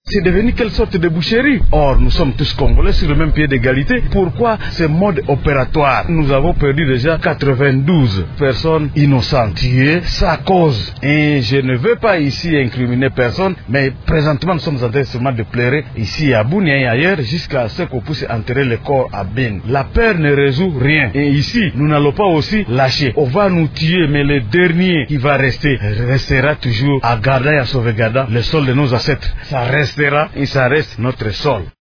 C'est devenu quelle sorte de boucherie? Or, nous sommes tous Congolais sur le même pied d'égalité. Pourquoi ce mode opératoire? Nous avons perdu déjà 92 personnes innocentes tuées, sa cause. Et je ne veux pas ici incriminer personne, mais présentement nous sommes en train seulement de pleurer ici à Bunia et ailleurs jusqu'à ce qu'on puisse enterrer le corps à Ben. La peur ne résout rien. Et ici, nous n'allons pas aussi lâcher. On va nous tuer, mais le dernier qui va restera toujours à garder et à sauvegarder le sol de nos ancêtres. Ça restera et ça reste notre sol.